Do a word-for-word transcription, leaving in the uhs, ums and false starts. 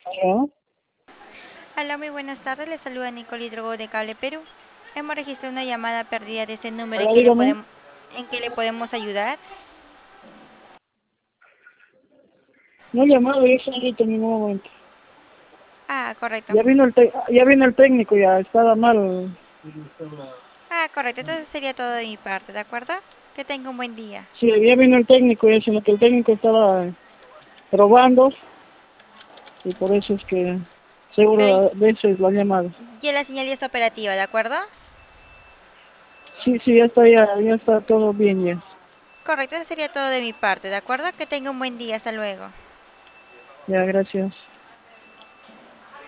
Hola, Hola, muy buenas tardes. Les saluda Nicole Hidrogo de Cable Perú. Hemos registrado una llamada perdida de este número en hola, que le dígame. podemos, en que le podemos ayudar. No he llamado, yo salí en ningún momento. Ah, correcto. Ya vino el te- ya vino el técnico, ya estaba mal. Ah, correcto. Entonces sería todo de mi parte, ¿de acuerdo? Que tenga un buen día. Sí, ya vino el técnico, ya, sino que el técnico estaba probando y por eso es que Pero seguro y- a veces lo han llamado. ya la señal ya está operativa, ¿de acuerdo? Sí, sí, ya está, ya, ya está todo bien ya. Correcto, eso sería todo de mi parte, ¿de acuerdo? Que tenga un buen día. Hasta luego. Ya, gracias.